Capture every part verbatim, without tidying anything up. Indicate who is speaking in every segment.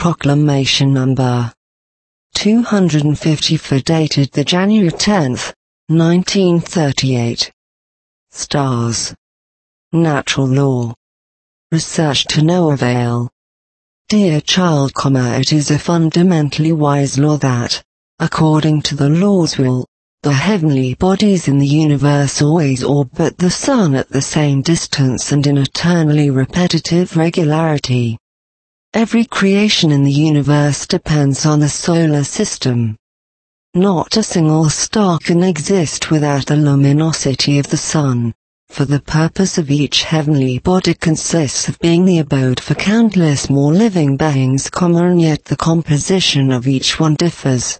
Speaker 1: Proclamation Number two hundred fifty-four dated the January tenth, nineteen thirty-eight. Stars. Natural law. Research to no avail. Dear child, it is a fundamentally wise law that, according to the law's will, the heavenly bodies in the universe always orbit the sun at the same distance and in eternally repetitive regularity. Every creation in the universe depends on the solar system. Not a single star can exist without the luminosity of the sun, for the purpose of each heavenly body consists of being the abode for countless more living beings, and yet the composition of each one differs.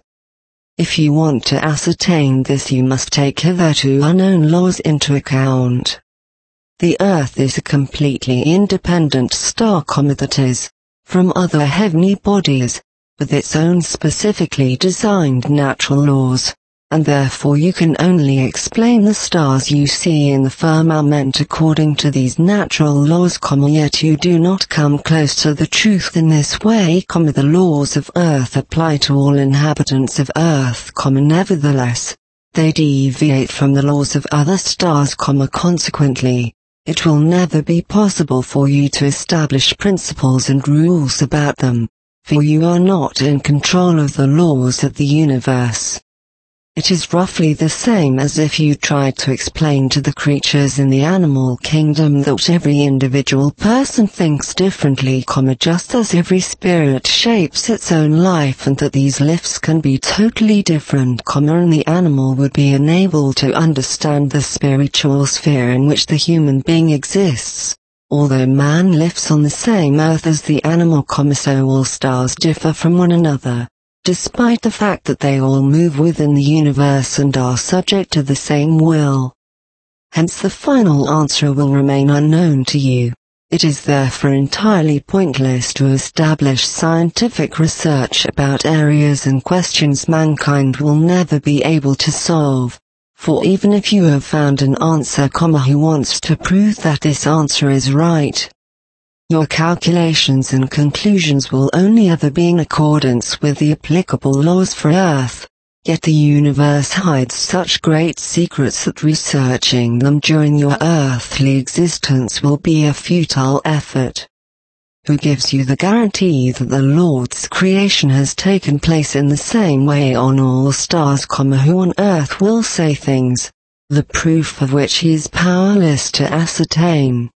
Speaker 1: If you want to ascertain this, you must take hitherto unknown laws into account. The Earth is a completely independent star that is, from other heavenly bodies, with its own specifically designed natural laws, and therefore you can only explain the stars you see in the firmament according to these natural laws, yet you do not come close to the truth in this way. The laws of Earth apply to all inhabitants of Earth, nevertheless, they deviate from the laws of other stars, consequently, it will never be possible for you to establish principles and rules about them, for you are not in control of the laws of the universe. It is roughly the same as if you tried to explain to the creatures in the animal kingdom that every individual person thinks differently, just as every spirit shapes its own life, and that these lives can be totally different, and the animal would be unable to understand the spiritual sphere in which the human being exists. Although man lives on the same earth as the animal, so all stars differ from one another, despite the fact that they all move within the universe and are subject to the same will. Hence the final answer will remain unknown to you. It is therefore entirely pointless to establish scientific research about areas and questions mankind will never be able to solve. For even if you have found an answer, who wants to prove that this answer is right? Your calculations and conclusions will only ever be in accordance with the applicable laws for Earth, yet the universe hides such great secrets that researching them during your earthly existence will be a futile effort. Who gives you the guarantee that the Lord's creation has taken place in the same way on all stars, who on Earth will say things, the proof of which he is powerless to ascertain?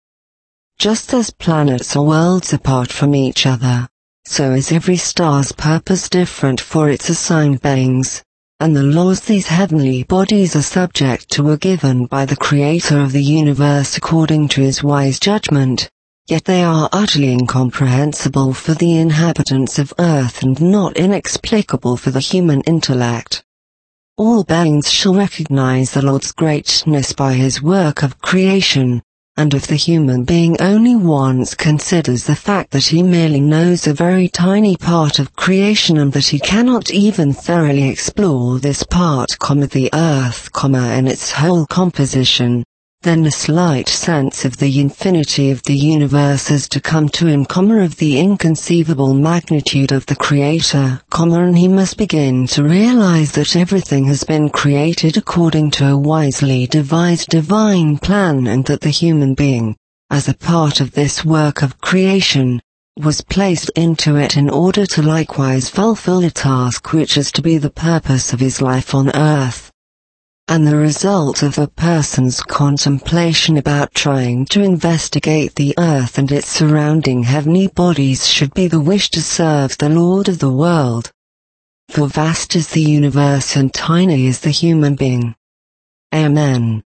Speaker 1: Just as planets are worlds apart from each other, so is every star's purpose different for its assigned beings, and the laws these heavenly bodies are subject to were given by the Creator of the universe according to his wise judgment, yet they are utterly incomprehensible for the inhabitants of Earth and not inexplicable for the human intellect. All beings shall recognize the Lord's greatness by his work of creation, and if the human being only once considers the fact that he merely knows a very tiny part of creation and that he cannot even thoroughly explore this part, the Earth, and its whole composition, then a slight sense of the infinity of the universe is to come to him, of the inconceivable magnitude of the Creator, and he must begin to realize that everything has been created according to a wisely devised divine plan, and that the human being, as a part of this work of creation, was placed into it in order to likewise fulfill a task which is to be the purpose of his life on earth. And the result of a person's contemplation about trying to investigate the earth and its surrounding heavenly bodies should be the wish to serve the Lord of the world. For vast is the universe and tiny is the human being. Amen.